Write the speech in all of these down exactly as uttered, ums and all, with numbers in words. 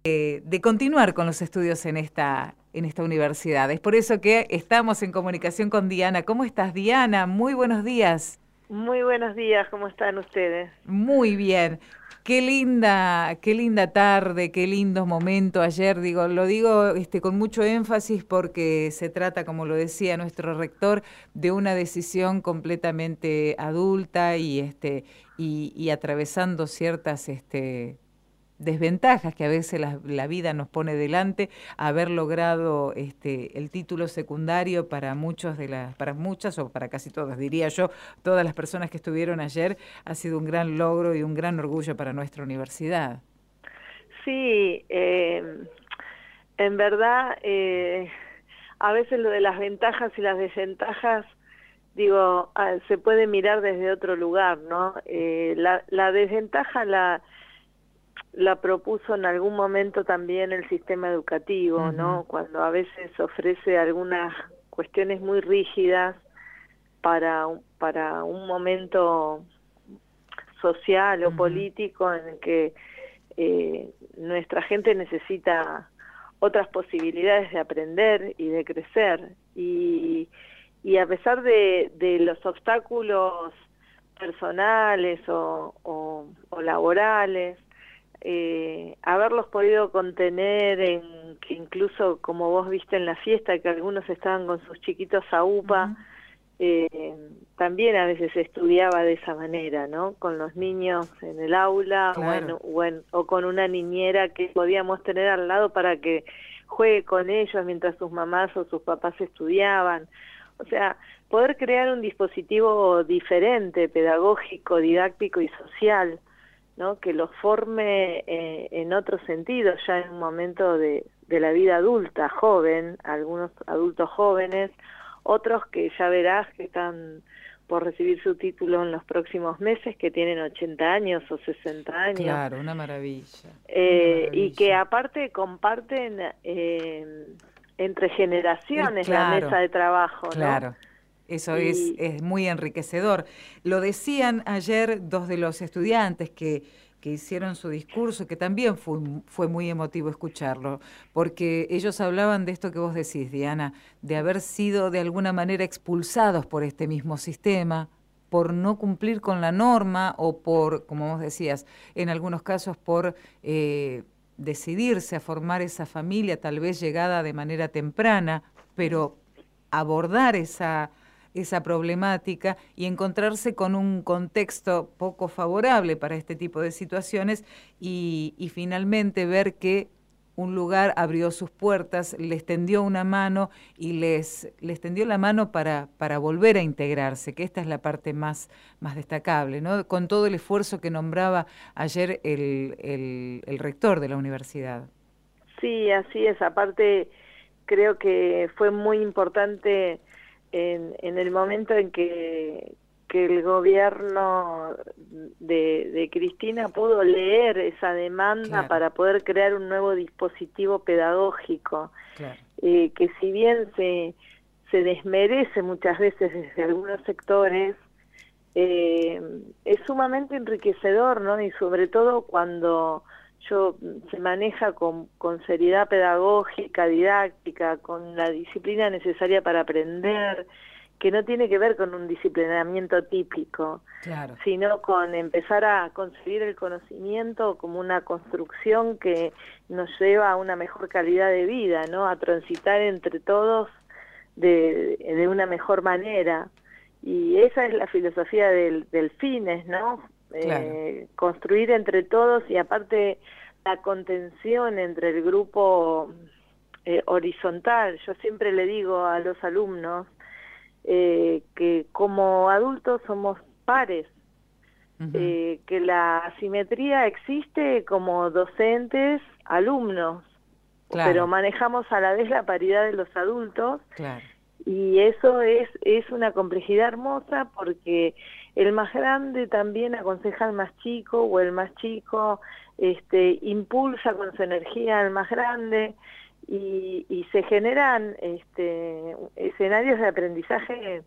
de, de continuar con los estudios en esta, en esta universidad. Es por eso que estamos en comunicación con Diana. ¿Cómo estás, Diana? Muy buenos días. Muy buenos días, ¿cómo están ustedes? Muy bien. Qué linda, qué linda tarde, qué lindo momento ayer. Digo, lo digo este, con mucho énfasis porque se trata, como lo decía nuestro rector, de una decisión completamente adulta y este y, y atravesando ciertas este, desventajas que a veces la, la vida nos pone delante. Haber logrado este, el título secundario para muchos de las, para muchas o para casi todas, diría yo, todas las personas que estuvieron ayer, ha sido un gran logro y un gran orgullo para nuestra universidad. Sí, eh, en verdad, eh, a veces lo de las ventajas y las desventajas, digo, ah, se puede mirar desde otro lugar, ¿no? Eh, la, la desventaja la, la propuso en algún momento también el sistema educativo, Uh-huh. ¿no? Cuando a veces ofrece algunas cuestiones muy rígidas para, para un momento social o Uh-huh. político en el que eh, nuestra gente necesita otras posibilidades de aprender y de crecer, y, y a pesar de, de los obstáculos personales o, o, o laborales, eh, haberlos podido contener, en que incluso como vos viste en la fiesta, que algunos estaban con sus chiquitos a UPA, Uh-huh. eh, también a veces se estudiaba de esa manera, ¿no? Con los niños en el aula o, en, Claro. o, en, o con una niñera que podíamos tener al lado para que juegue con ellos mientras sus mamás o sus papás estudiaban. O sea, poder crear un dispositivo diferente, pedagógico, didáctico y social, ¿no? Que los forme eh, en otro sentido, ya en un momento de, de la vida adulta, joven, algunos adultos jóvenes, otros que ya verás que están por recibir su título en los próximos meses, que tienen ochenta años o sesenta años, Claro, una maravilla, una eh, y que maravilla. aparte comparten eh, entre El, generaciones la mesa claro, de trabajo, ¿no? claro. Eso es, Y es muy enriquecedor. Lo decían ayer dos de los estudiantes que, que hicieron su discurso, que también fue, fue muy emotivo escucharlo, porque ellos hablaban de esto que vos decís, Diana, de haber sido de alguna manera expulsados por este mismo sistema, por no cumplir con la norma o por, como vos decías, en algunos casos por eh, decidirse a formar esa familia, tal vez llegada de manera temprana, pero abordar esa esa problemática y encontrarse con un contexto poco favorable para este tipo de situaciones y, y finalmente ver que un lugar abrió sus puertas, les tendió una mano y les, les tendió la mano para, para volver a integrarse, que esta es la parte más, más destacable, ¿no? Con todo el esfuerzo que nombraba ayer el, el, el rector de la universidad. sí, así es, aparte creo que fue muy importante en, en el momento en que, que el gobierno de, de Cristina pudo leer esa demanda Claro, para poder crear un nuevo dispositivo pedagógico, claro. eh, que si bien se, se desmerece muchas veces desde algunos sectores, eh, es sumamente enriquecedor, ¿no? Y sobre todo cuando yo se maneja con, con seriedad pedagógica, didáctica, con la disciplina necesaria para aprender, que no tiene que ver con un disciplinamiento típico, Claro. sino con empezar a concebir el conocimiento como una construcción que nos lleva a una mejor calidad de vida, ¿no? A transitar entre todos de, de una mejor manera. Y esa es la filosofía del, del fines, ¿no? Claro. Eh, construir entre todos, y aparte la contención entre el grupo eh, horizontal. Yo siempre le digo a los alumnos eh, que como adultos somos pares, Uh-huh. eh, que la asimetría existe como docentes, alumnos, pero Claro, manejamos a la vez la paridad de los adultos, claro. y eso es, es una complejidad hermosa, porque el más grande también aconseja al más chico, o el más chico este, impulsa con su energía al más grande, y, y se generan este, escenarios de aprendizaje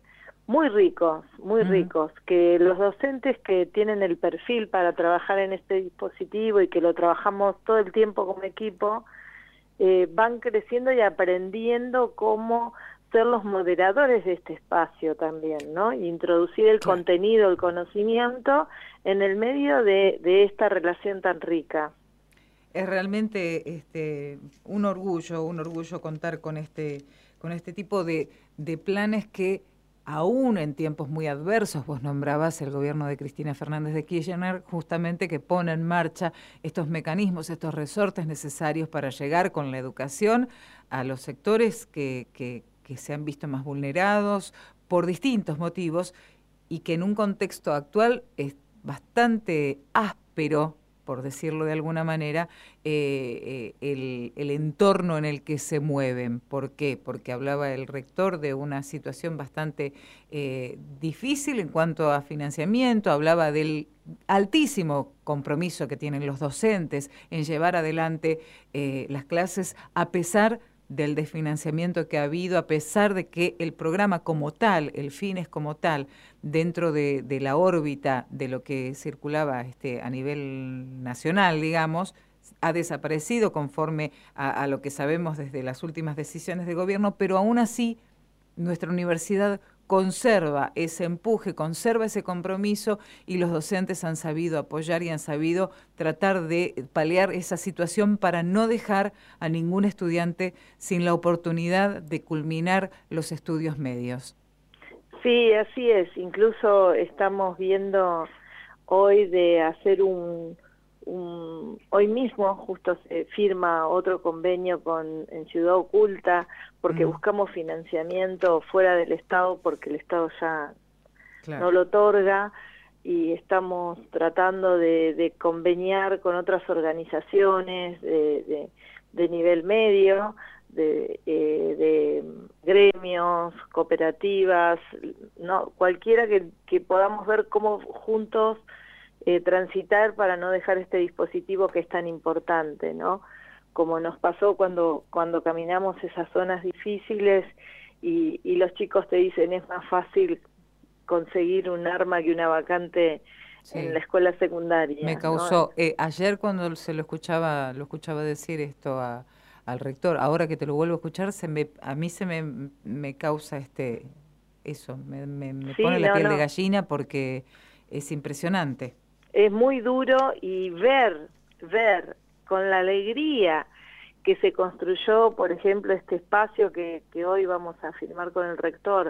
muy ricos, muy Mm. ricos, que los docentes que tienen el perfil para trabajar en este dispositivo y que lo trabajamos todo el tiempo como equipo, eh, van creciendo y aprendiendo cómo ser los moderadores de este espacio también, ¿no? Y introducir el Claro. contenido, el conocimiento en el medio de, de esta relación tan rica. Es realmente este, un orgullo, un orgullo contar con este, con este tipo de, de planes que aún en tiempos muy adversos, vos nombrabas el gobierno de Cristina Fernández de Kirchner, justamente que pone en marcha estos mecanismos, estos resortes necesarios para llegar con la educación a los sectores que, que, que se han visto más vulnerados por distintos motivos y que en un contexto actual es bastante áspero, por decirlo de alguna manera, eh, eh, el, el entorno en el que se mueven. ¿Por qué? Porque hablaba el rector de una situación bastante eh, difícil en cuanto a financiamiento, hablaba del altísimo compromiso que tienen los docentes en llevar adelante eh, las clases a pesar del desfinanciamiento que ha habido, a pesar de que el programa como tal, el FINES como tal, dentro de, de la órbita de lo que circulaba este, a nivel nacional, digamos, ha desaparecido conforme a, a lo que sabemos desde las últimas decisiones de gobierno, pero aún así nuestra universidad conserva ese empuje, conserva ese compromiso y los docentes han sabido apoyar y han sabido tratar de paliar esa situación para no dejar a ningún estudiante sin la oportunidad de culminar los estudios medios. Sí, así es. Incluso estamos viendo hoy de hacer un, un hoy mismo justo se firma otro convenio con en Ciudad Oculta porque Mm, buscamos financiamiento fuera del Estado porque el Estado ya claro. no lo otorga y estamos tratando de, de conveniar con otras organizaciones de, de, de nivel medio, de, eh, de gremios, cooperativas, no cualquiera que, que podamos ver cómo juntos eh, transitar para no dejar este dispositivo que es tan importante, ¿no? Como nos pasó cuando, cuando caminamos esas zonas difíciles y, y los chicos te dicen es más fácil conseguir un arma que una vacante en la Sí, escuela me secundaria, ¿no? causó, eh, ayer cuando se lo escuchaba, lo escuchaba decir esto a, al rector, ahora que te lo vuelvo a escuchar, se me, a mí se me, me causa este, eso, me, me, me pone Sí, la no, piel de no, gallina porque es impresionante. es muy duro y ver, ver con la alegría que se construyó, por ejemplo, este espacio que, que hoy vamos a firmar con el rector,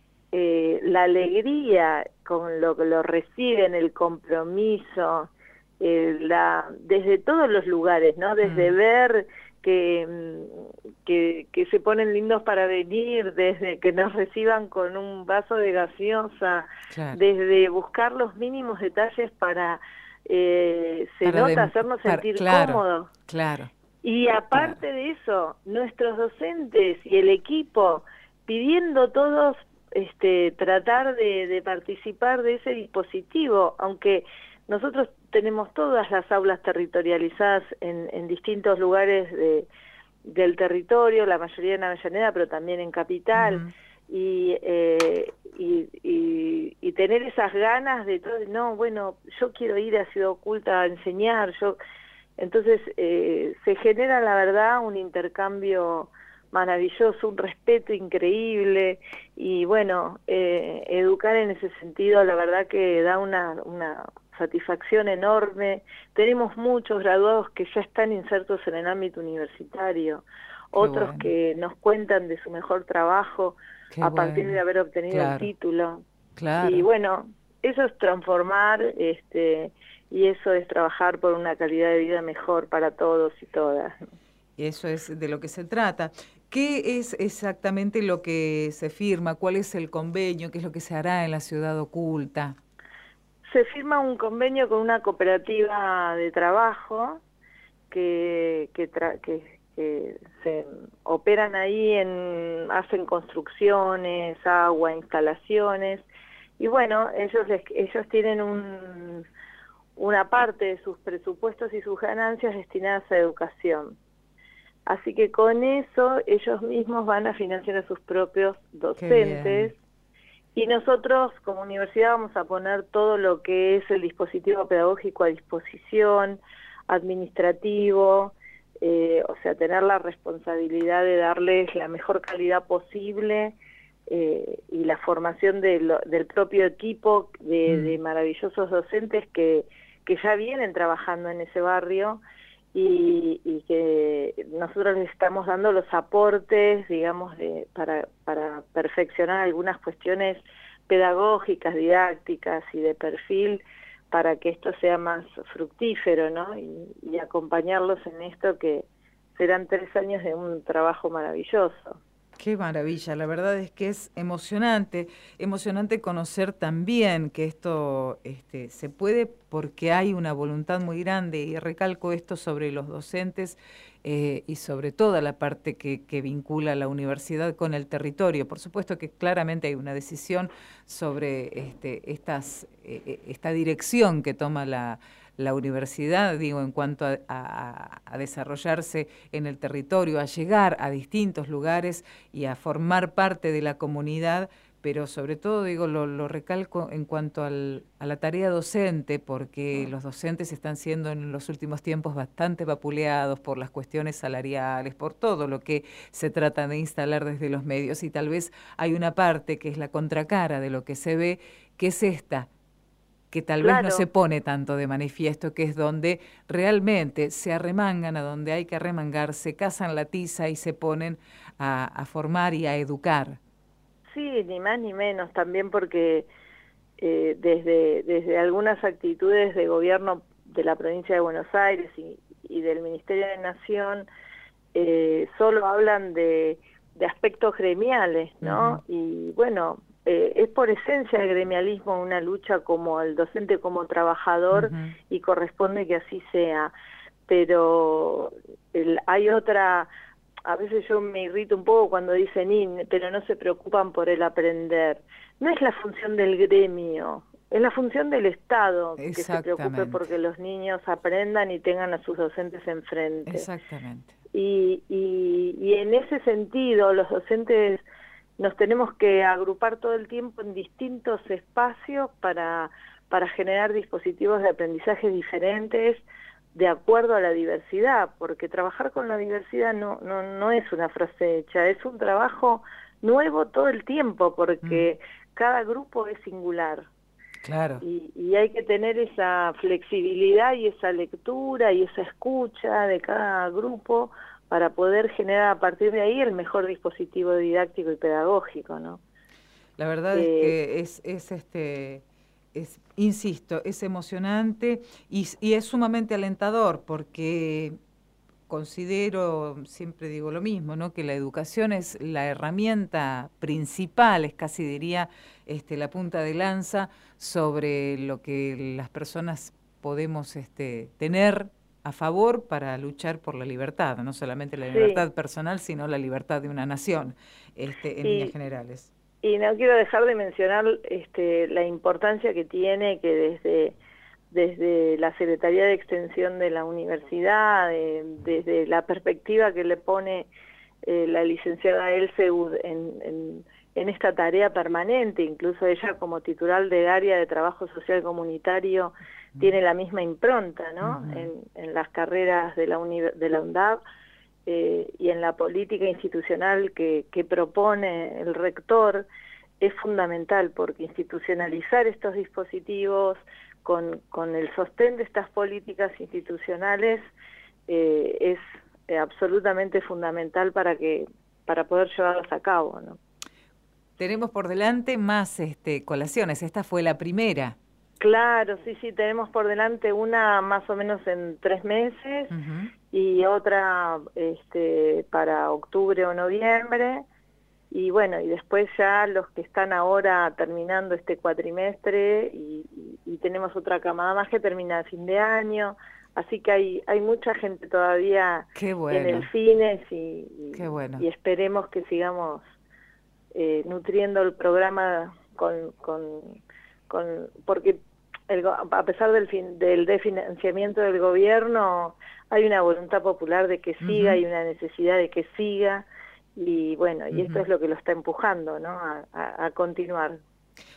eh, la alegría con lo que lo reciben, el compromiso, eh, la, desde todos los lugares, ¿no? Desde Mm, ver que, que, que se ponen lindos para venir, desde que nos reciban con un vaso de gaseosa, claro, desde buscar los mínimos detalles para, eh, se para, nota, dem- hacernos para, sentir claro, cómodos. claro, Y claro. aparte de eso, nuestros docentes y el equipo pidiendo todos este, tratar de, de participar de ese dispositivo, aunque nosotros tenemos todas las aulas territorializadas en, en distintos lugares de, del territorio, la mayoría en Avellaneda, pero también en Capital, Ujú. y, eh, y, y, y tener esas ganas de todo, no, bueno, yo quiero ir a Ciudad Oculta a enseñar, yo entonces eh, se genera la verdad un intercambio maravilloso, un respeto increíble y bueno, eh, educar en ese sentido la verdad que da una, una satisfacción enorme. Tenemos muchos graduados que ya están insertos en el ámbito universitario, Qué otros bueno, que nos cuentan de su mejor trabajo qué a partir de bueno, haber obtenido el claro, título. Y claro. bueno, eso es transformar este y eso es trabajar por una calidad de vida mejor para todos y todas. Y eso es de lo que se trata. ¿Qué es exactamente lo que se firma? ¿Cuál es el convenio? ¿Qué es lo que se hará en la ciudad oculta? Se firma un convenio con una cooperativa de trabajo que, que, tra que, que se operan ahí, en, hacen construcciones, agua, instalaciones, y bueno, ellos, les, ellos tienen un, una parte de sus presupuestos y sus ganancias destinadas a educación. Así que con eso ellos mismos van a financiar a sus propios Qué bien. docentes Y nosotros como universidad vamos a poner todo lo que es el dispositivo pedagógico a disposición, administrativo, eh, o sea, tener la responsabilidad de darles la mejor calidad posible eh, y la formación de lo, del propio equipo de, de maravillosos docentes que, que ya vienen trabajando en ese barrio y, y que nosotros les estamos dando los aportes, digamos, de, para, para perfeccionar algunas cuestiones pedagógicas, didácticas y de perfil para que esto sea más fructífero, ¿no? Y, y acompañarlos en esto que serán tres años de un trabajo maravilloso. Qué maravilla, la verdad es que es emocionante, emocionante conocer también que esto este, se puede porque hay una voluntad muy grande, y recalco esto sobre los docentes eh, y sobre toda la parte que, que vincula la universidad con el territorio. Por supuesto que claramente hay una decisión sobre este, estas, eh, esta dirección que toma la la universidad, digo, en cuanto a, a, a desarrollarse en el territorio, a llegar a distintos lugares y a formar parte de la comunidad, pero sobre todo, digo, lo, lo recalco en cuanto al, a la tarea docente, porque los docentes están siendo en los últimos tiempos bastante vapuleados por las cuestiones salariales, por todo lo que se trata de instalar desde los medios, y tal vez hay una parte que es la contracara de lo que se ve, que es esta, que tal Claro. vez no se pone tanto de manifiesto, que es donde realmente se arremangan a donde hay que arremangarse, cazan la tiza y se ponen a, a formar y a educar. Sí, ni más ni menos, también porque eh, desde, desde algunas actitudes de gobierno de la provincia de Buenos Aires y, y del Ministerio de Nación, eh, solo hablan de, de aspectos gremiales, ¿no? Uh-huh. Y bueno, eh, es por esencia el gremialismo una lucha como el docente como trabajador, uh-huh. y corresponde que así sea, pero el, hay otra, a veces yo me irrito un poco cuando dicen, pero no se preocupan por el aprender. No es la función del gremio, es la función del Estado que se preocupe porque los niños aprendan y tengan a sus docentes enfrente. Exactamente. Y, y, y en ese sentido los docentes nos tenemos que agrupar todo el tiempo en distintos espacios para, para generar dispositivos de aprendizaje diferentes de acuerdo a la diversidad, porque trabajar con la diversidad no, no, no es una frase hecha, es un trabajo nuevo todo el tiempo, porque mm. cada grupo es singular. Claro. Y, y hay que tener esa flexibilidad y esa lectura y esa escucha de cada grupo para poder generar a partir de ahí el mejor dispositivo didáctico y pedagógico, ¿no? La verdad eh, es que es, es este... Es, insisto, es emocionante y, y es sumamente alentador, porque considero, siempre digo lo mismo, ¿no? Que la educación es la herramienta principal, es casi diría este, la punta de lanza sobre lo que las personas podemos este, tener a favor para luchar por la libertad, no solamente la libertad sí. personal, sino la libertad de una nación, este, en y, líneas generales. Y no quiero dejar de mencionar este, la importancia que tiene que desde, desde la Secretaría de Extensión de la Universidad, de, desde la perspectiva que le pone eh, la licenciada Elseud en, en, en esta tarea permanente, incluso ella como titular del área de Trabajo Social Comunitario uh-huh. tiene la misma impronta, ¿no? Uh-huh. en, en las carreras de la, uni, de la UNDAB, Eh, y en la política institucional que, que propone el rector, es fundamental, porque institucionalizar estos dispositivos con, con el sostén de estas políticas institucionales eh, es eh, absolutamente fundamental para que para poder llevarlos a cabo, ¿no? Tenemos por delante más este, colaciones, esta fue la primera. Claro, sí, sí, tenemos por delante una más o menos en tres meses uh-huh. y otra este, para octubre o noviembre, y bueno, y después ya los que están ahora terminando este cuatrimestre, y, y, y tenemos otra camada más que termina a fin de año, así que hay hay mucha gente todavía Qué bueno. en el FINES y, y, Qué bueno. y esperemos que sigamos eh, nutriendo el programa con... con Con, porque el, a pesar del, fin, del desfinanciamiento del gobierno hay una voluntad popular de que siga, hay uh-huh. una necesidad de que siga, y bueno, y uh-huh. esto es lo que lo está empujando, ¿no? a, a, a continuar.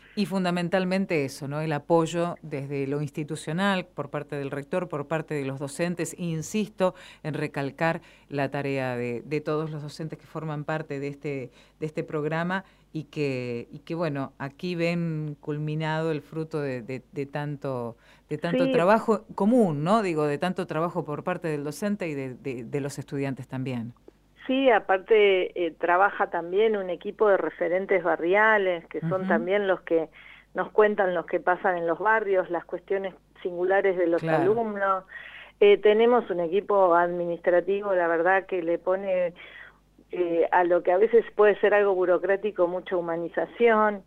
Y fundamentalmente eso, ¿no? El apoyo desde lo institucional, por parte del rector, por parte de los docentes. Insisto en recalcar la tarea de, de todos los docentes que forman parte de este, de este programa y que, y que, bueno, aquí ven culminado el fruto de, de, de tanto, de tanto Sí, trabajo común, ¿no? Digo, de tanto trabajo por parte del docente y de, de, de los estudiantes también. sí, aparte eh, trabaja también un equipo de referentes barriales, que son Uh-huh. también los que nos cuentan los que pasan en los barrios, las cuestiones singulares de los Claro. alumnos. Eh, tenemos un equipo administrativo, la verdad, que le pone eh, a lo que a veces puede ser algo burocrático mucha humanización.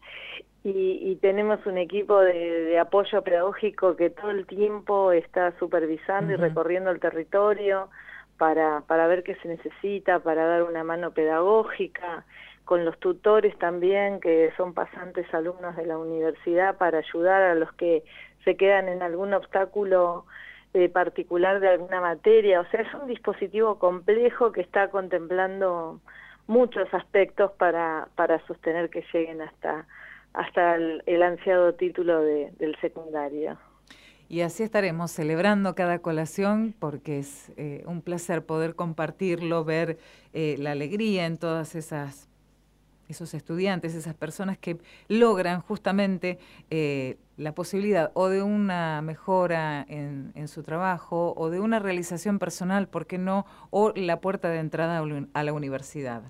Y, y tenemos un equipo de, de apoyo pedagógico que todo el tiempo está supervisando y Uh-huh. recorriendo el territorio para, para ver qué se necesita, para dar una mano pedagógica, con los tutores también, que son pasantes alumnos de la universidad, para ayudar a los que se quedan en algún obstáculo eh, particular de alguna materia. O sea, es un dispositivo complejo que está contemplando muchos aspectos para, para sostener que lleguen hasta hasta el, el ansiado título de, del secundario. Y así estaremos celebrando cada colación porque es eh, un placer poder compartirlo, ver eh, la alegría en todas esas esos estudiantes, esas personas que logran justamente eh, la posibilidad o de una mejora en, en su trabajo o de una realización personal, ¿por qué no? O la puerta de entrada a la universidad.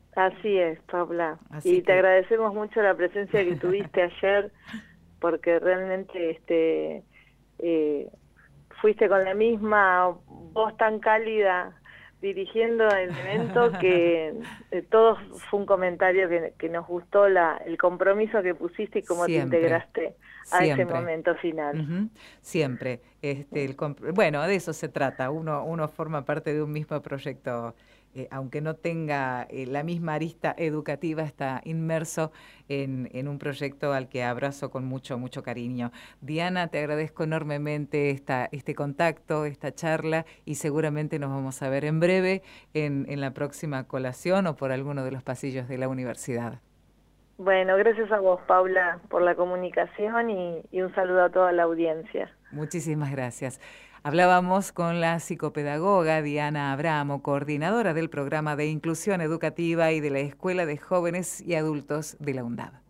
Así es, Paula. Así y que... te agradecemos mucho la presencia que tuviste ayer, porque realmente este eh, fuiste con la misma voz tan cálida dirigiendo el evento que eh, todo fue un comentario que, que nos gustó la, el compromiso que pusiste y cómo Siempre. te integraste a Siempre. ese momento final. Uh-huh. Siempre. Este, el bueno, de eso se trata. Uno, uno forma parte de un mismo proyecto, eh, aunque no tenga eh, la misma arista educativa, está inmerso en, en un proyecto al que abrazo con mucho, mucho cariño. Diana, te agradezco enormemente esta, este contacto, esta charla, y seguramente nos vamos a ver en breve en, en la próxima colación o por alguno de los pasillos de la universidad. Bueno, gracias a vos, Paula, por la comunicación y, y un saludo a toda la audiencia. Muchísimas gracias. Hablábamos con la psicopedagoga Diana Abramo, coordinadora del programa de inclusión educativa y de la Escuela de Jóvenes y Adultos de la UNDAB.